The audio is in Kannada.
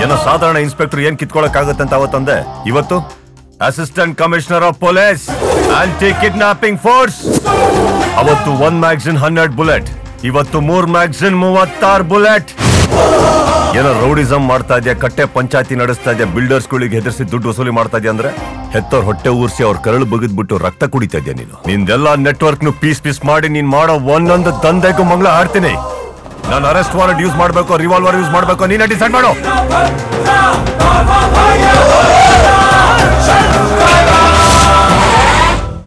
ಏನೋ ಸಾಧಾರಣ ಇನ್ಸ್ಪೆಕ್ಟರ್ ಏನ್ ಕಿತ್ಕೊಳಕ್ ಆಗತ್ತಂತ ಅವತ್ತಂದೆ. ಇವತ್ತು assistant commissioner of police anti kidnapping force. ಅವತ್ತು 1 ಮ್ಯಾಗಝಿನ್ 12 ಬುಲೆಟ್, ಇವತ್ತು 3 ಮ್ಯಾಗಝಿನ್ 36 ಬುಲೆಟ್. ಏನೋ ರೌಡಿಸಮ್ ಮಾಡ್ತಾ ಇದೆಯಾ, ಕಟ್ಟೆ ಪಂಚಾಯತಿ ನಡೆಸ್ತಾ ಇದೆಯಾ, ಬಿಲ್ಡರ್ಸ್ ಗಳಿಗೆ ಹೆದರ್ಸಿ ದುಡ್ಡು ವಸೂಲಿ ಮಾಡ್ತಾ ಇದೆಯಾ ಅಂದ್ರೆ ಹೆತ್ತವ್ರ ಹೊಟ್ಟೆ ಊರ್ಸಿ ಅವ್ರ ಕರಳು ಬಗಿದ್ಬಿಟ್ಟು ರಕ್ತ ಕುಡಿತಾ ಇದೆಯಾ ನೀನು. ನಿಂದೆಲ್ಲಾ ನೆಟ್ವರ್ಕ್ ನು ಪೀಸ್ ಮಾಡಿ ನೀನ್ ಮಾಡೋ ಒಂದೊಂದು ದಂಧೆಗೂ ಮಂಗಳ ಹಾಡ್ತೀನಿ. ನಾನು ಅರೆಸ್ಟ್ ವಾರೆಂಟ್ ಯೂಸ್ ಮಾಡ್ಬೇಕು, ರಿವಾಲ್ವರ್ ಯೂಸ್ ಮಾಡ್ಬೇಕು, ನೀನೇ ಡಿಸೈಡ್ ಮಾಡು.